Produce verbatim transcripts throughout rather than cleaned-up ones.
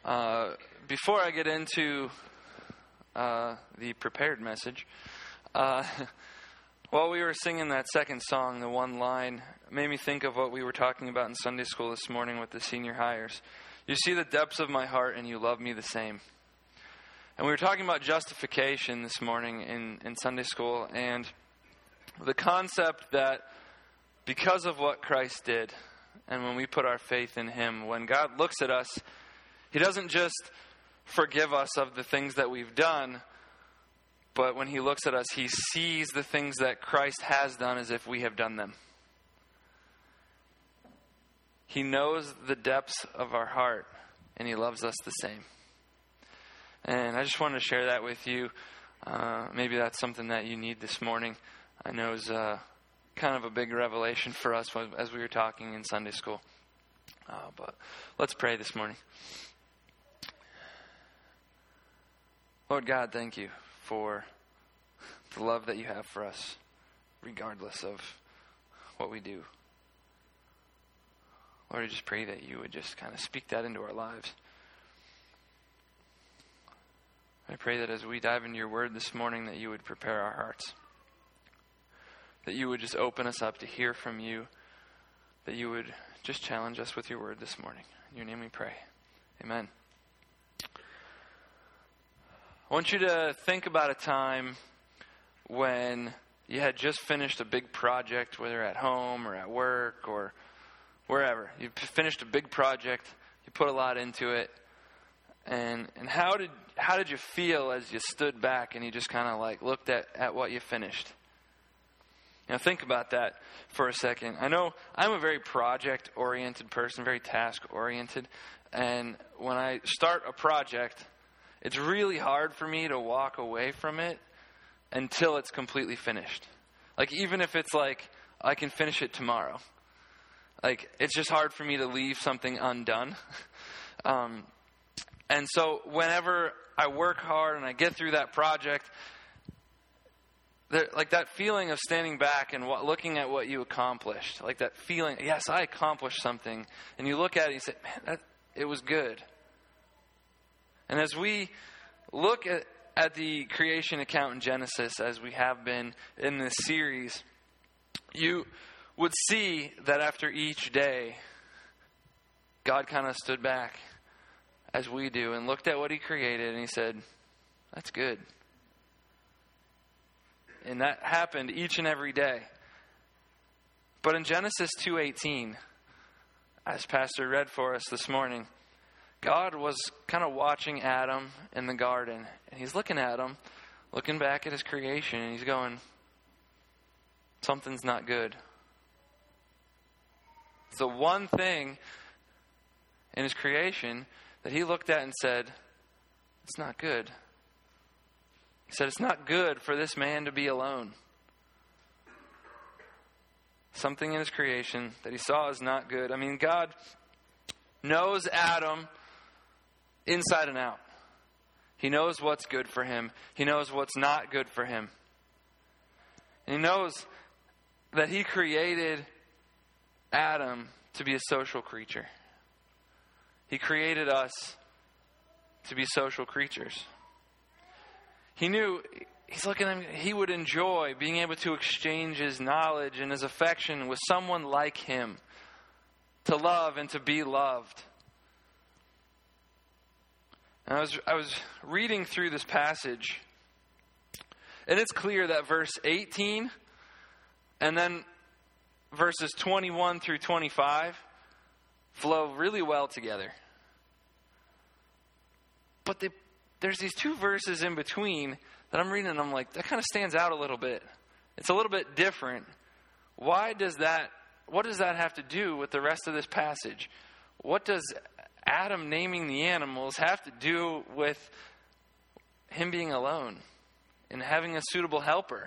Uh, before I get into uh, the prepared message, uh, while we were singing that second song, the one line made me think of what we were talking about in Sunday school this morning with the senior hires. You see the depths of my heart and you love me the same. And we were talking about justification this morning in, in Sunday school, and the concept that because of what Christ did, and when we put our faith in Him, when God looks at us, He doesn't just forgive us of the things that we've done, but when He looks at us, He sees the things that Christ has done as if we have done them. He knows the depths of our heart, and He loves us the same. And I just wanted to share that with you. Uh, maybe that's something that you need this morning. I know it's uh, kind of a big revelation for us as we were talking in Sunday school. Uh, but let's pray this morning. Lord God, thank you for the love that you have for us, regardless of what we do. Lord, I just pray that you would just kind of speak that into our lives. I pray that as we dive into your word this morning, that you would prepare our hearts. That you would just open us up to hear from you. That you would just challenge us with your word this morning. In your name we pray. Amen. I want you to think about a time when you had just finished a big project, whether at home or at work or wherever. You finished a big project, you put a lot into it, and and how did how did you feel as you stood back and you just kind of like looked at, at what you finished? Now think about that for a second. I know I'm a very project-oriented person, very task-oriented, and when I start a project, it's really hard for me to walk away from it until it's completely finished. Like, even if it's like, I can finish it tomorrow. Like, it's just hard for me to leave something undone. um, and so whenever I work hard and I get through that project, there, like that feeling of standing back and what, looking at what you accomplished, like that feeling, yes, I accomplished something. And you look at it and you say, man, that, it was good. And as we look at, at the creation account in Genesis, as we have been in this series, you would see that after each day, God kind of stood back, as we do, and looked at what He created, and He said, that's good. And that happened each and every day. But in Genesis two eighteen, as Pastor read for us this morning, God was kind of watching Adam in the garden, and He's looking at him, looking back at His creation, and He's going, something's not good. It's the one thing in His creation that He looked at and said, it's not good. He said, it's not good for this man to be alone. Something in His creation that He saw is not good. I mean, God knows Adam inside and out. He knows what's good for him. He knows what's not good for him. And He knows that He created Adam to be a social creature. He created us to be social creatures. He knew, He's looking at him, he would enjoy being able to exchange his knowledge and his affection with someone like him, to love and to be loved. And I was I was reading through this passage, and it's clear that verse eighteen and then verses twenty-one through twenty-five flow really well together. But they, there's these two verses in between that I'm reading, and I'm like, that kind of stands out a little bit. It's a little bit different. Why does that, what does that have to do with the rest of this passage? What does Adam naming the animals have to do with him being alone and having a suitable helper?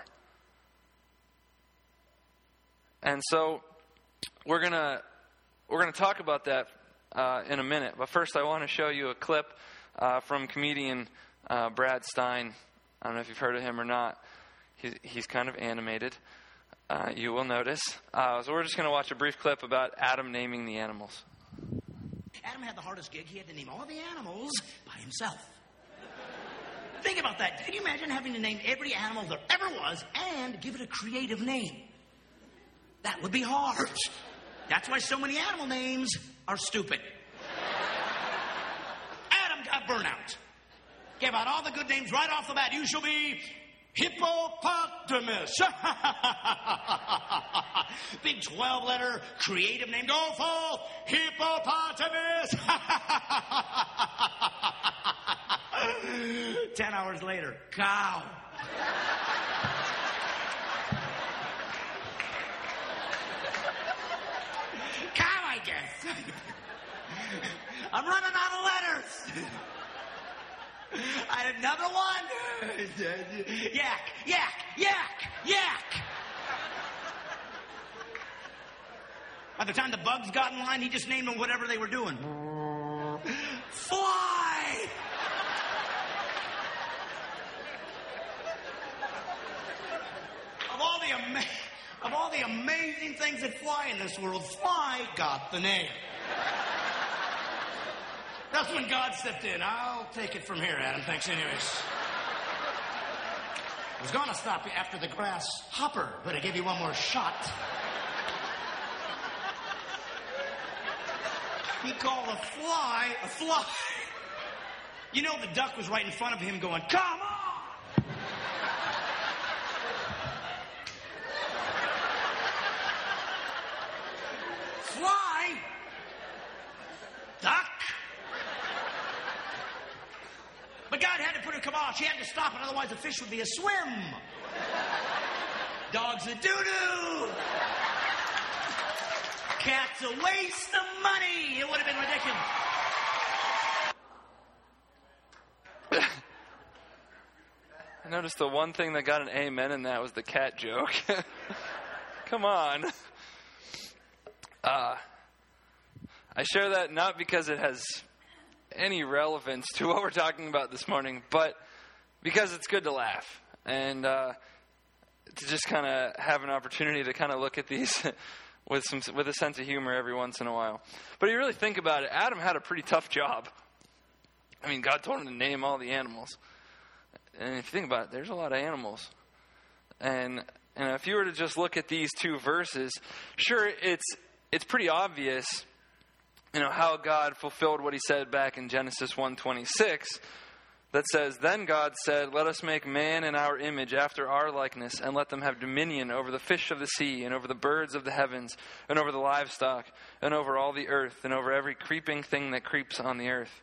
And so we're gonna we're gonna talk about that uh, in a minute. But first, I want to show you a clip uh, from comedian uh, Brad Stein. I don't know if you've heard of him or not. He's he's kind of animated. Uh, you will notice. Uh, so we're just going to watch a brief clip about Adam naming the animals. Adam had the hardest gig. He had to name all the animals by himself. Think about that. Can you imagine having to name every animal there ever was and give it a creative name? That would be hard. That's why so many animal names are stupid. Adam got burnout. Gave out all the good names right off the bat. You shall be hippopotamus. Big twelve-letter creative name. Go full hippopotamus. Ten hours later, cow. Cow, I guess. I'm running out of letters. I had another one. Yak, yak, yak, yak. By the time the bugs got in line, he just named them whatever they were doing. Fly! Of all the ama- of all the amazing things that fly in this world, fly got the name. That's when God stepped in. I'll take it from here, Adam. Thanks anyways. I was going to stop you after the grasshopper, but I gave you one more shot. He called a fly a fly. You know the duck was right in front of him going, come on! Fly? Duck? But God had to put a kibosh. He had to stop it, otherwise the fish would be a swim. Dog's a doo-doo. Cat's a waste of money. It would have been ridiculous. I noticed the one thing that got an amen in that was the cat joke. Come on. Uh, I share that not because it has any relevance to what we're talking about this morning, but because it's good to laugh and uh, to just kind of have an opportunity to kind of look at these with some with a sense of humor every once in a while. But if you really think about it, Adam had a pretty tough job. I mean, God told him to name all the animals. And if you think about it, there's a lot of animals. And and if you were to just look at these two verses, sure, it's it's pretty obvious, you know, how God fulfilled what he said back in Genesis one twenty-six, that says, then God said, let us make man in our image after our likeness, and let them have dominion over the fish of the sea, and over the birds of the heavens, and over the livestock, and over all the earth, and over every creeping thing that creeps on the earth.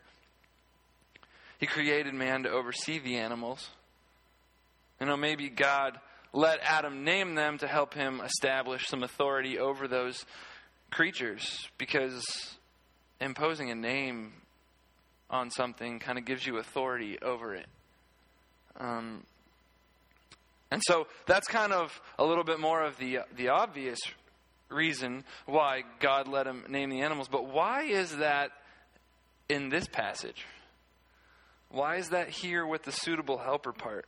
He created man to oversee the animals. You know, maybe God let Adam name them to help him establish some authority over those creatures, because imposing a name on something kind of gives you authority over it. Um, and so that's kind of a little bit more of the the obvious reason why God let him name the animals. But why is that in this passage? Why is that here with the suitable helper part?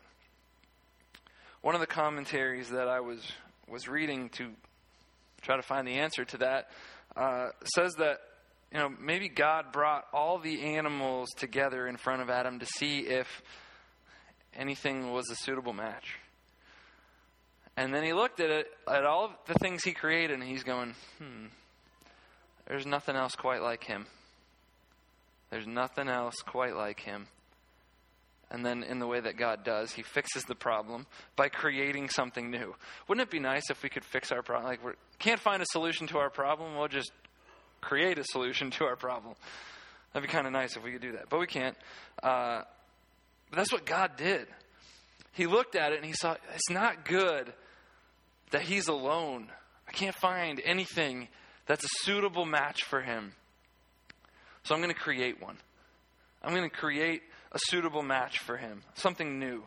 One of the commentaries that I was was reading to try to find the answer to that uh, says that, you know, maybe God brought all the animals together in front of Adam to see if anything was a suitable match. And then he looked at it, at all of the things he created, and he's going, hmm, there's nothing else quite like him. There's nothing else quite like him. And then in the way that God does, he fixes the problem by creating something new. Wouldn't it be nice if we could fix our problem? Like, we can't find a solution to our problem, we'll just create a solution to our problem. That'd be kind of nice if we could do that. But we can't. Uh, but that's what God did. He looked at it and he saw, it's not good that he's alone. I can't find anything that's a suitable match for him. So I'm going to create one. I'm going to create a suitable match for him. Something new.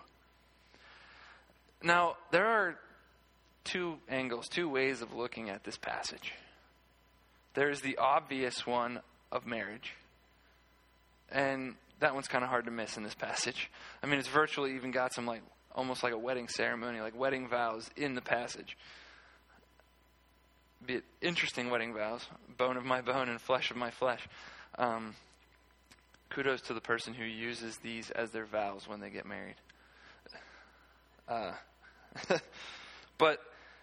Now, there are two angles, two ways of looking at this passage. There's the obvious one of marriage. And that one's kind of hard to miss in this passage. I mean, it's virtually even got some, like, almost like a wedding ceremony, like wedding vows in the passage. Be it interesting wedding vows, bone of my bone and flesh of my flesh. Um, kudos to the person who uses these as their vows when they get married. Uh, but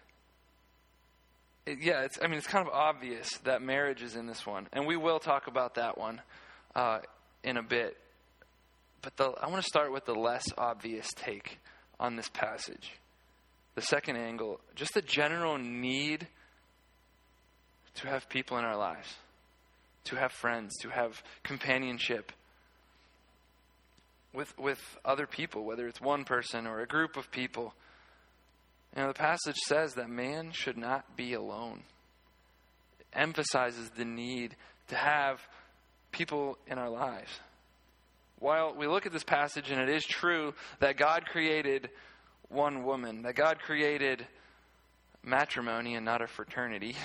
it, yeah, it's, I mean, it's kind of obvious that marriage is in this one, and we will talk about that one uh, in a bit. But the, I want to start with the less obvious take on this passage. The second angle, just the general need to have people in our lives, to have friends, to have companionship with with other people, whether it's one person or a group of people. You know, the passage says that man should not be alone. It emphasizes the need to have people in our lives. While we look at this passage, and it is true that God created one woman, that God created matrimony and not a fraternity,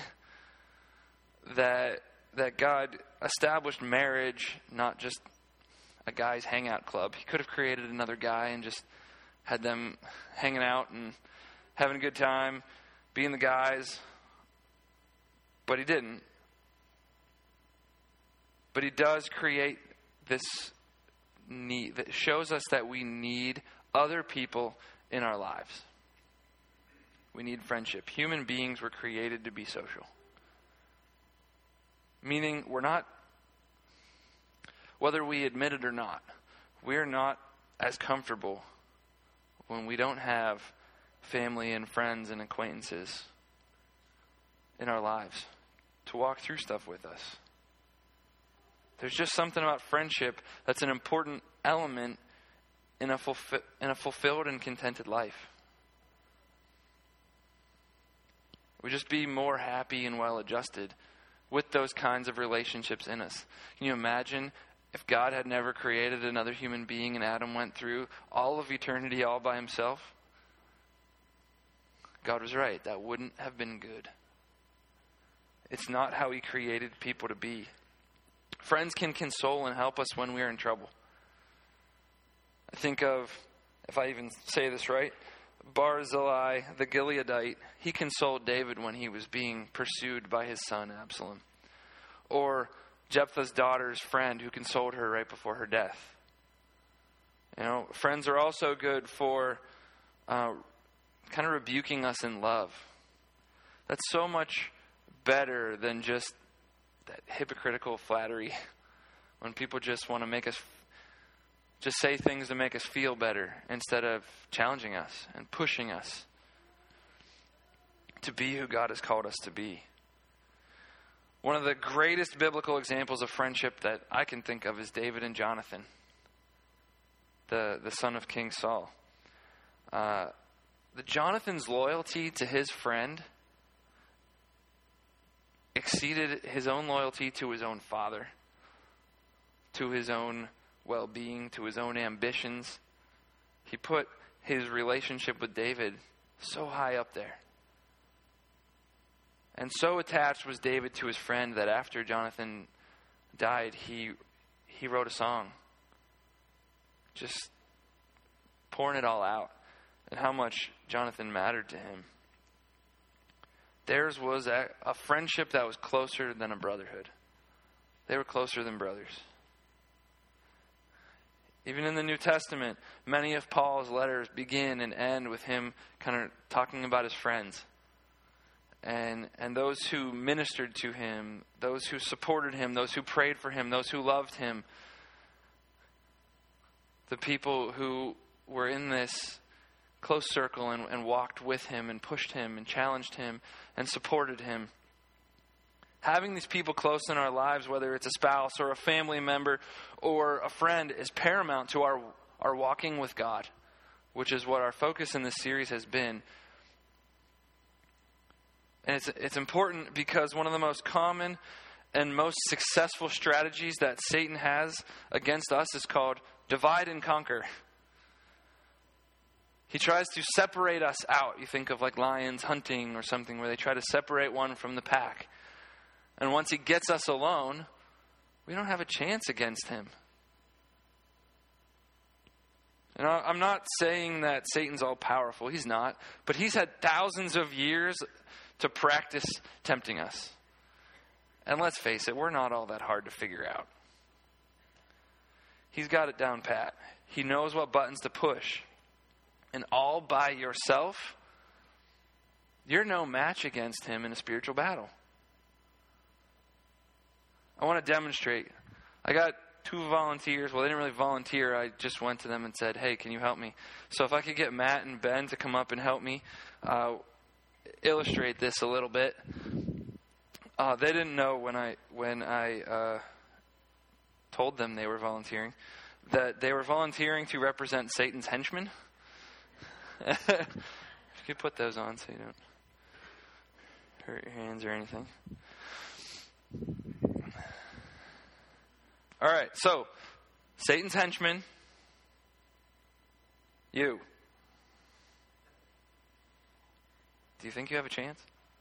that that God established marriage, not just a guy's hangout club. He could have created another guy and just had them hanging out and having a good time, being the guys, but he didn't. But he does create this need that shows us that we need other people in our lives. We need friendship. Human beings were created to be social. Meaning we're not, whether we admit it or not, we're not as comfortable when we don't have family and friends and acquaintances in our lives to walk through stuff with us. There's just something about friendship that's an important element in a fulfi- in a fulfilled and contented life. We just be more happy and well-adjusted with those kinds of relationships in us. Can you imagine if God had never created another human being and Adam went through all of eternity all by himself? God was right. That wouldn't have been good. It's not how he created people to be. Friends can console and help us when we're in trouble. I think of, if I even say this right, Barzillai the Gileadite. He consoled David when he was being pursued by his son Absalom. Or Jephthah's daughter's friend who consoled her right before her death. You know, friends are also good for uh, kind of rebuking us in love. That's so much better than just that hypocritical flattery when people just want to make us just say things to make us feel better instead of challenging us and pushing us to be who God has called us to be. One of the greatest biblical examples of friendship that I can think of is David and Jonathan, the, the son of King Saul. Uh, the Jonathan's loyalty to his friend exceeded his own loyalty to his own father, to his own well-being, to his own ambitions. He put his relationship with David so high up there. And so attached was David to his friend that after Jonathan died, he he wrote a song, just pouring it all out and how much Jonathan mattered to him. Theirs was a, a friendship that was closer than a brotherhood. They were closer than brothers. Even in the New Testament, many of Paul's letters begin and end with him kind of talking about his friends. And and those who ministered to him, those who supported him, those who prayed for him, those who loved him. The people who were in this close circle and, and walked with him and pushed him and challenged him and supported him. Having these people close in our lives, whether it's a spouse or a family member or a friend, is paramount to our, our walking with God, which is what our focus in this series has been. And it's it's important because one of the most common and most successful strategies that Satan has against us is called divide and conquer. He tries to separate us out. You think of like lions hunting or something where they try to separate one from the pack. And once he gets us alone, we don't have a chance against him. And I'm not saying that Satan's all powerful. He's not. But he's had thousands of years to practice tempting us. And let's face it, we're not all that hard to figure out. he's got it down pat. He knows what buttons to push. And all by yourself, you're no match against him in a spiritual battle. I want to demonstrate. I got two volunteers. Well, they didn't really volunteer. I just went to them and said, hey, can you help me? So if I could get Matt and Ben to come up and help me uh, illustrate this a little bit. Uh, they didn't know when I when I uh, told them they were volunteering that they were volunteering to represent Satan's henchmen. You could put those on so you don't hurt your hands or anything. All right, so Satan's henchmen, you. Do you think you have a chance?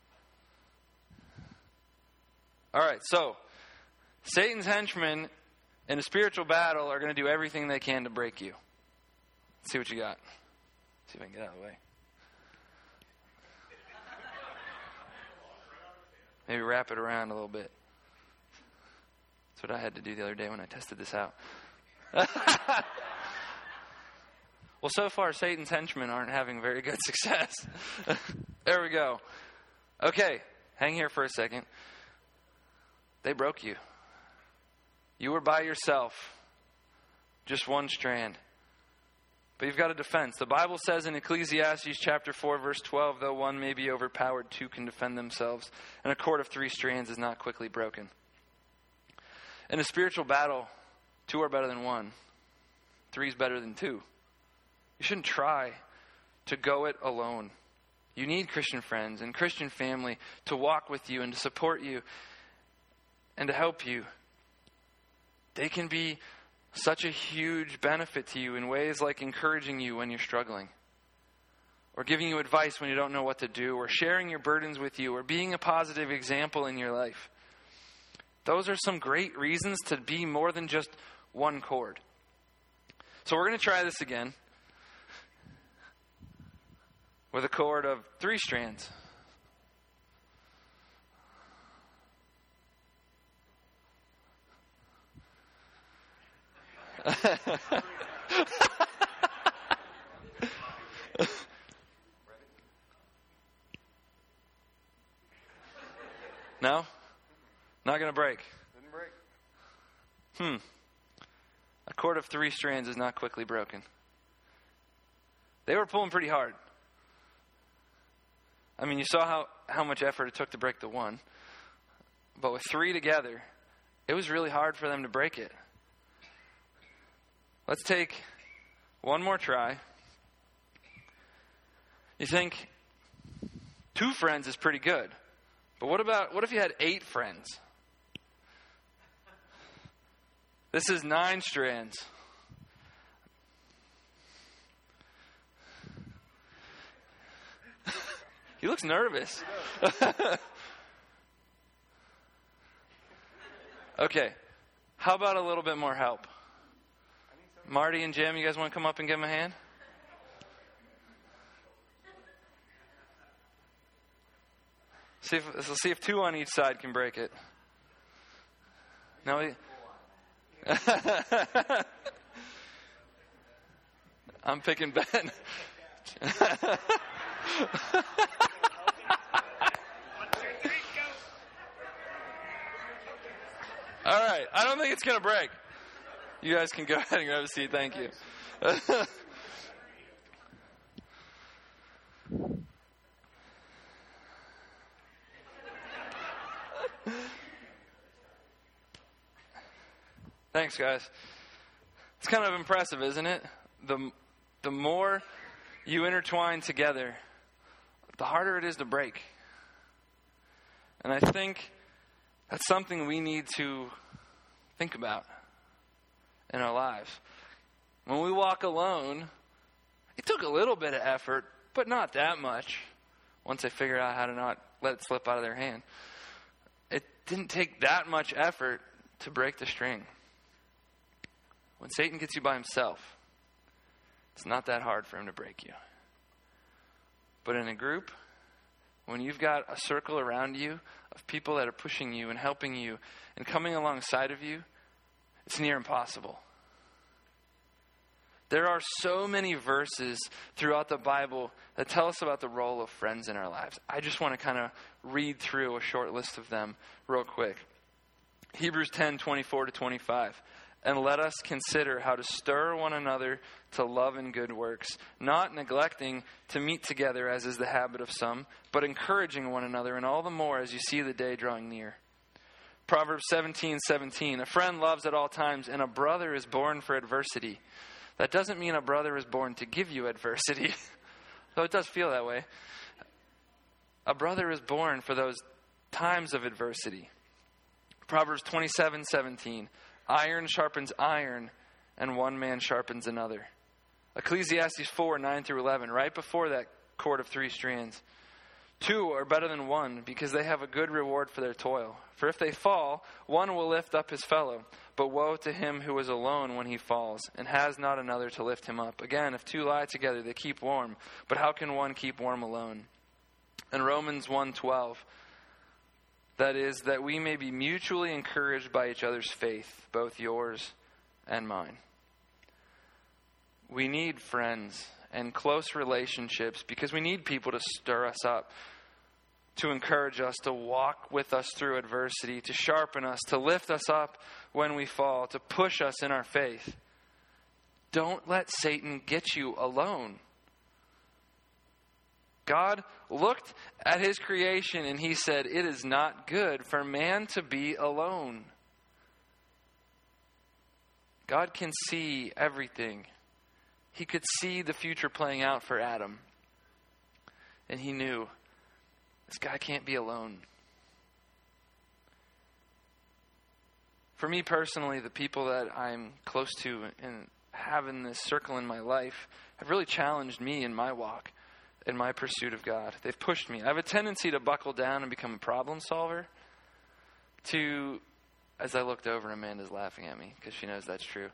All right, so Satan's henchmen in a spiritual battle are going to do everything they can to break you. Let's see what you got. See if I can get out of the way. Maybe wrap it around a little bit. That's what I had to do the other day when I tested this out. Well, so far, Satan's henchmen aren't having very good success. There we go. Okay, hang here for a second. They broke you. You were by yourself. Just one strand. But you've got a defense. The Bible says in Ecclesiastes chapter four, verse twelve, though one may be overpowered, two can defend themselves. And a cord of three strands is not quickly broken. In a spiritual battle, two are better than one. Three is better than two. You shouldn't try to go it alone. You need Christian friends and Christian family to walk with you and to support you and to help you. They can be such a huge benefit to you in ways like encouraging you when you're struggling, or giving you advice when you don't know what to do, or sharing your burdens with you, or being a positive example in your life. Those are some great reasons to be more than just one cord. So we're going to try this again with a cord of three strands. No? Not going to break? Didn't break. Hmm. A cord of three strands is not quickly broken. They were pulling pretty hard. I mean, you saw how, how much effort it took to break the one. But with three together, it was really hard for them to break it. Let's take one more try. You think two friends is pretty good. But what about, what if you had eight friends? This is nine strands. He looks nervous. Okay. How about a little bit more help? Marty and Jim, you guys want to come up and give him a hand? See if, let's see if two on each side can break it. No, he, I'm picking Ben. All right, I don't think it's going to break. You guys can go ahead and grab a seat. Thank you. Thanks, guys. It's kind of impressive, isn't it? The, the more you intertwine together, the harder it is to break. And I think that's something we need to think about in our lives. When we walk alone, it took a little bit of effort, but not that much. Once they figured out how to not let it slip out of their hand. It didn't take that much effort to break the string. When Satan gets you by himself, it's not that hard for him to break you. But in a group, when you've got a circle around you of people that are pushing you and helping you and coming alongside of you, it's near impossible. There are so many verses throughout the Bible that tell us about the role of friends in our lives. I just want to kind of read through a short list of them real quick. Hebrews ten, twenty-four to twenty-five. And let us consider how to stir one another to love and good works, not neglecting to meet together as is the habit of some, but encouraging one another, and all the more as you see the day drawing near. Proverbs seventeen, seventeen. A friend loves at all times, and a brother is born for adversity. That doesn't mean a brother is born to give you adversity, though it does feel that way. A brother is born for those times of adversity. Proverbs twenty-seven, seventeen. Iron sharpens iron, and one man sharpens another. Ecclesiastes four, nine through eleven, right before that cord of three strands. Two are better than one, because they have a good reward for their toil. For if they fall, one will lift up his fellow. But woe to him who is alone when he falls, and has not another to lift him up. Again, if two lie together, they keep warm. But how can one keep warm alone? And Romans one, twelve. That is, that we may be mutually encouraged by each other's faith, both yours and mine. We need friends and close relationships because we need people to stir us up, to encourage us, to walk with us through adversity, to sharpen us, to lift us up when we fall, to push us in our faith. Don't let Satan get you alone. God looked at his creation and he said, it is not good for man to be alone. God can see everything. He could see the future playing out for Adam. And he knew, this guy can't be alone. For me personally, the people that I'm close to and have in this circle in my life have really challenged me in my walk, in my pursuit of God. They've pushed me. I have a tendency to buckle down and become a problem solver. To, as I looked over, Amanda's laughing at me because she knows that's true.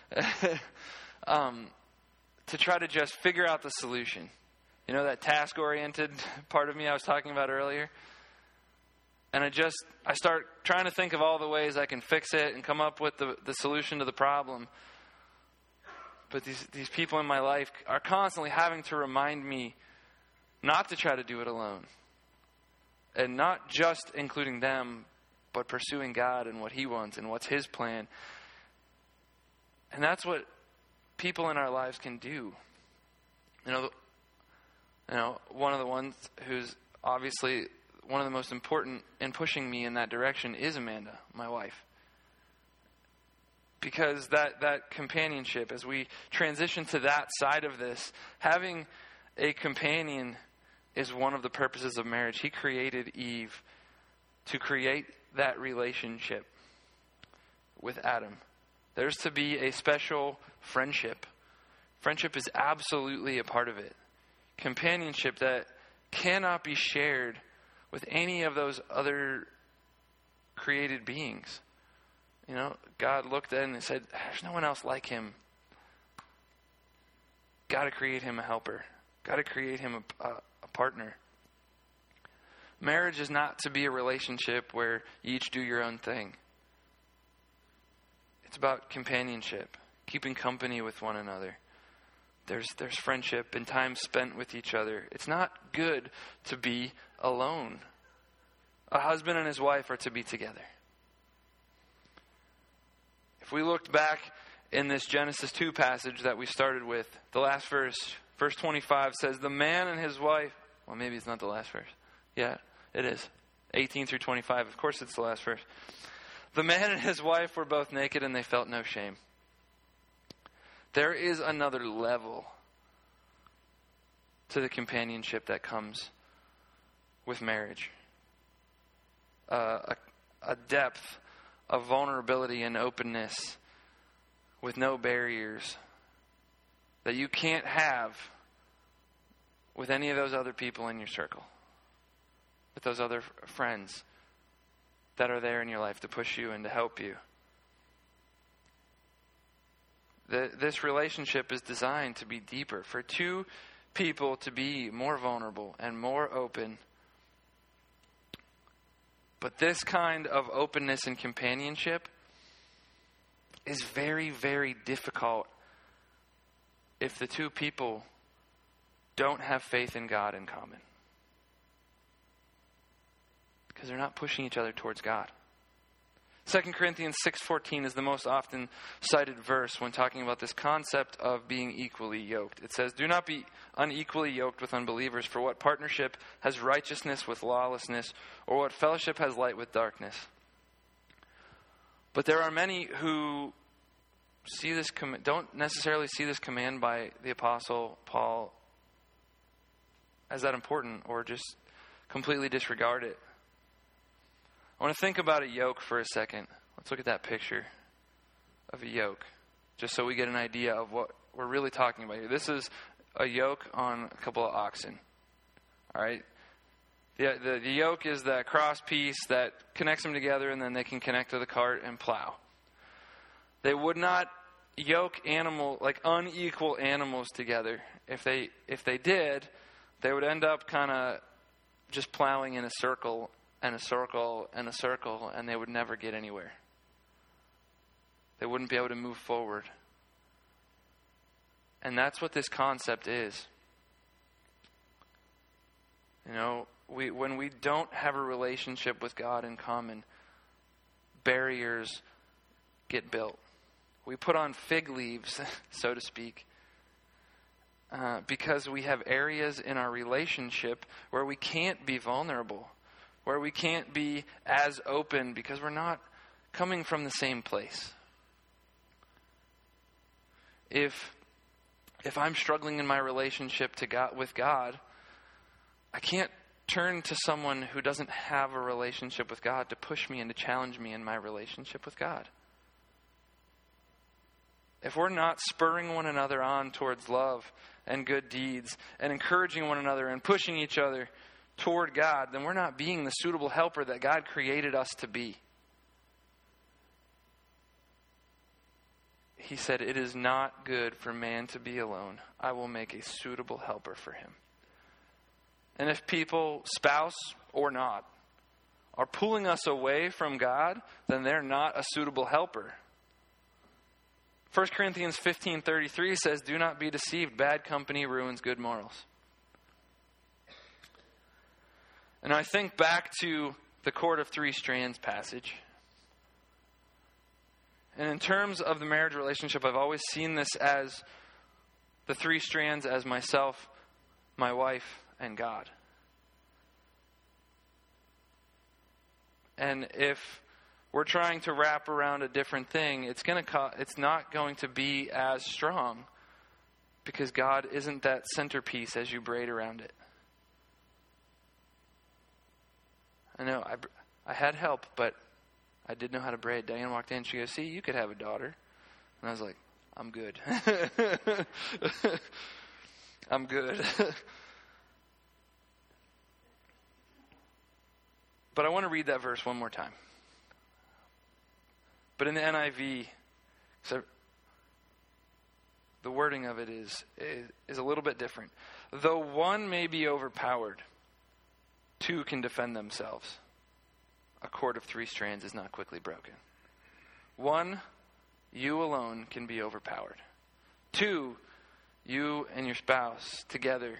um, to try to just figure out the solution. You know, that task-oriented part of me I was talking about earlier? And I just, I start trying to think of all the ways I can fix it and come up with the, the solution to the problem. But these, these people in my life are constantly having to remind me not to try to do it alone. And not just including them, but pursuing God and what he wants and what's his plan. And that's what people in our lives can do. You know, you know, one of the ones who's obviously one of the most important in pushing me in that direction is Amanda, my wife. Because that, that companionship, as we transition to that side of this, having a companion is one of the purposes of marriage. He created Eve to create that relationship with Adam. There's to be a special friendship. Friendship is absolutely a part of it. Companionship that cannot be shared with any of those other created beings. You know, God looked at it and said, there's no one else like him. Got to create him a helper. Got to create him a, a, a partner. Marriage is not to be a relationship where you each do your own thing. It's about companionship, keeping company with one another. There's there's friendship and time spent with each other. It's not good to be alone. A husband and his wife are to be together. If we looked back in this Genesis two passage that we started with, the last verse, verse twenty-five says, the man and his wife, well, maybe it's not the last verse. Yeah, it is. eighteen through twenty-five. Of course it's the last verse. The man and his wife were both naked and they felt no shame. There is another level to the companionship that comes with marriage. Uh, a, a depth of vulnerability and openness with no barriers that you can't have with any of those other people in your circle, with those other f- friends that are there in your life to push you and to help you. The, this relationship is designed to be deeper, for two people to be more vulnerable and more open. But this kind of openness and companionship is very, very difficult if the two people don't have faith in God in common. Because they're not pushing each other towards God. Second Corinthians six fourteen is the most often cited verse when talking about this concept of being equally yoked. It says, "Do not be unequally yoked with unbelievers, for what partnership has righteousness with lawlessness, or what fellowship has light with darkness?" But there are many who see this com- don't necessarily see this command by the Apostle Paul as that important, or just completely disregard it. I want to think about a yoke for a second. Let's look at that picture of a yoke, just so we get an idea of what we're really talking about here. This is a yoke on a couple of oxen. All right? The, the, the yoke is that cross piece that connects them together, and then they can connect to the cart and plow. They would not yoke animal like unequal animals together. If they if they did, they would end up kind of just plowing in a circle and a circle and a circle, and they would never get anywhere. They wouldn't be able to move forward. And that's what this concept is. You know, we when we don't have a relationship with God in common, barriers get built. We put on fig leaves, so to speak, uh, because we have areas in our relationship where we can't be vulnerable, where we can't be as open because we're not coming from the same place. If if I'm struggling in my relationship to God with God, I can't turn to someone who doesn't have a relationship with God to push me and to challenge me in my relationship with God. If we're not spurring one another on towards love and good deeds and encouraging one another and pushing each other toward God, then we're not being the suitable helper that God created us to be. He said, "It is not good for man to be alone. I will make a suitable helper for him." And if people, spouse or not, are pulling us away from God, then they're not a suitable helper. First Corinthians fifteen thirty-three says, "Do not be deceived. Bad company ruins good morals." And I think back to the cord of three strands passage. And in terms of the marriage relationship, I've always seen this as the three strands as myself, my wife, and God. And if we're trying to wrap around a different thing, it's going to co- it's not going to be as strong, because God isn't that centerpiece as you braid around it. I know I I had help, but I did know how to braid. Diane walked in. She goes, "See, you could have a daughter." And I was like, "I'm good." I'm good. But I want to read that verse one more time. But in the N I V, so the wording of it is, is is a little bit different. "Though one may be overpowered, two can defend themselves. A cord of three strands is not quickly broken." One, you alone can be overpowered. Two, you and your spouse together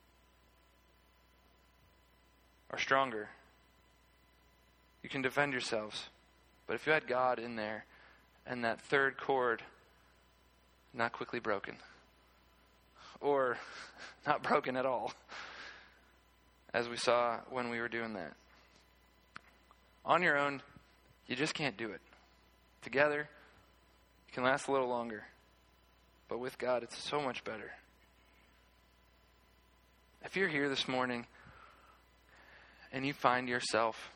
are stronger. You can defend yourselves. But if you had God in there, and that third cord not quickly broken, or not broken at all, as we saw when we were doing that. On your own, you just can't do it. Together, you can last a little longer. But with God, it's so much better. If you're here this morning and you find yourself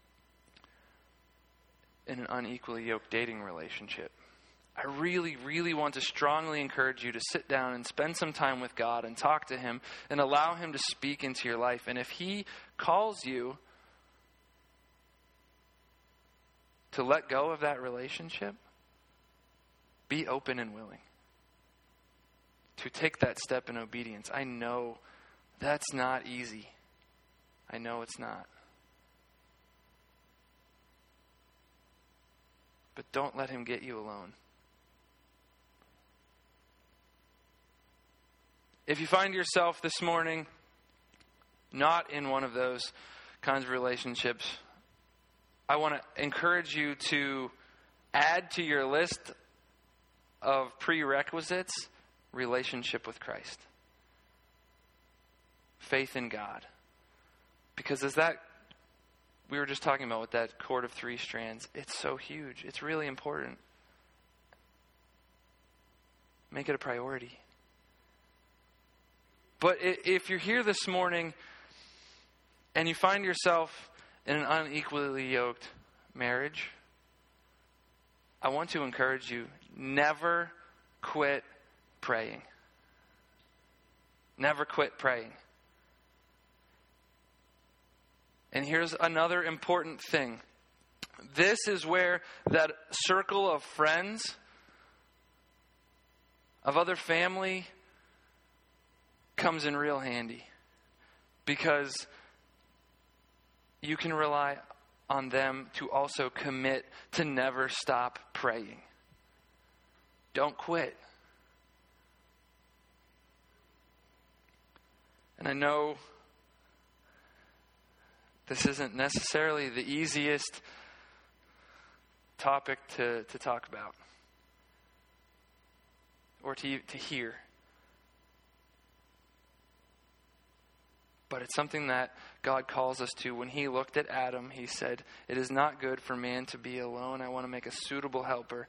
in an unequally yoked dating relationship, I really, really want to strongly encourage you to sit down and spend some time with God and talk to Him and allow Him to speak into your life. And if He calls you to let go of that relationship, be open and willing to take that step in obedience. I know that's not easy. I know it's not. But don't let Him get you alone. If you find yourself this morning not in one of those kinds of relationships, I want to encourage you to add to your list of prerequisites relationship with Christ. Faith in God. Because as that, we were just talking about with that cord of three strands, it's so huge. It's really important. Make it a priority. But if you're here this morning and you find yourself in an unequally yoked marriage, I want to encourage you, never quit praying. Never quit praying. And here's another important thing. This is where that circle of friends, of other family, comes in real handy. Because you can rely on them to also commit to never stop praying. Don't quit. And I know this isn't necessarily the easiest topic to, to talk about or to, to hear. But it's something that God calls us to. When he looked at Adam, he said, "It is not good for man to be alone. I want to make a suitable helper."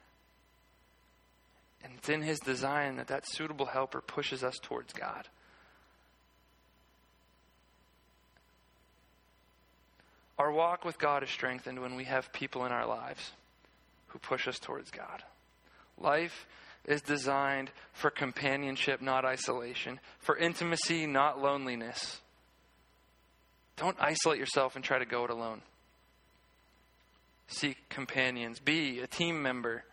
And it's in his design that that suitable helper pushes us towards God. Our walk with God is strengthened when we have people in our lives who push us towards God. Life is designed for companionship, not isolation. For intimacy, not loneliness. Don't isolate yourself and try to go it alone. Seek companions. Be a team member.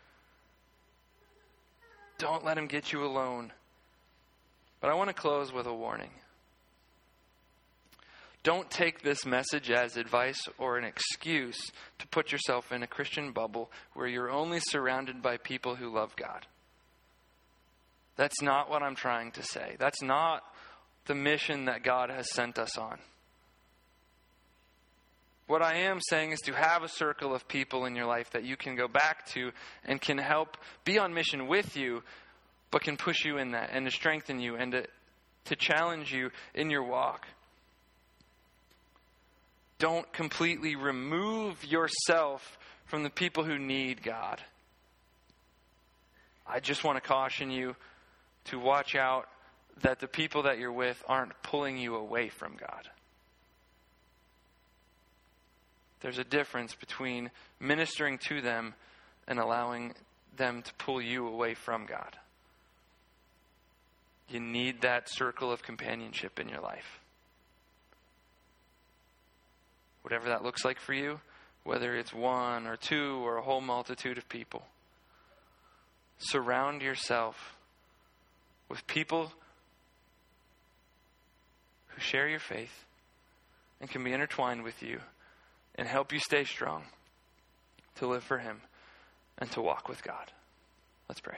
Don't let him get you alone. But I want to close with a warning. Don't take this message as advice or an excuse to put yourself in a Christian bubble where you're only surrounded by people who love God. That's not what I'm trying to say. That's not the mission that God has sent us on. What I am saying is to have a circle of people in your life that you can go back to and can help be on mission with you, but can push you in that and to strengthen you and to, to challenge you in your walk. Don't completely remove yourself from the people who need God. I just want to caution you to watch out that the people that you're with aren't pulling you away from God. There's a difference between ministering to them and allowing them to pull you away from God. You need that circle of companionship in your life. Whatever that looks like for you, whether it's one or two or a whole multitude of people. Surround yourself with people who share your faith and can be intertwined with you and help you stay strong to live for him and to walk with God. Let's pray.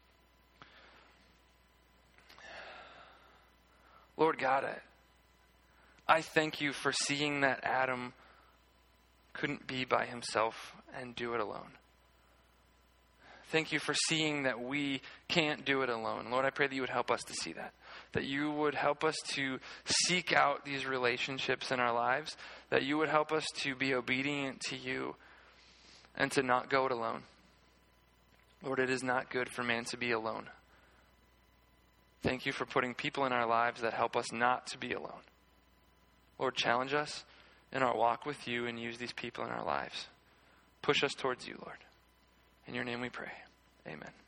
Lord God, I I thank you for seeing that Adam couldn't be by himself and do it alone. Thank you for seeing that we can't do it alone. Lord, I pray that you would help us to see that. That you would help us to seek out these relationships in our lives. That you would help us to be obedient to you and to not go it alone. Lord, it is not good for man to be alone. Thank you for putting people in our lives that help us not to be alone. Lord, challenge us in our walk with you and use these people in our lives. Push us towards you, Lord. In your name we pray. Amen.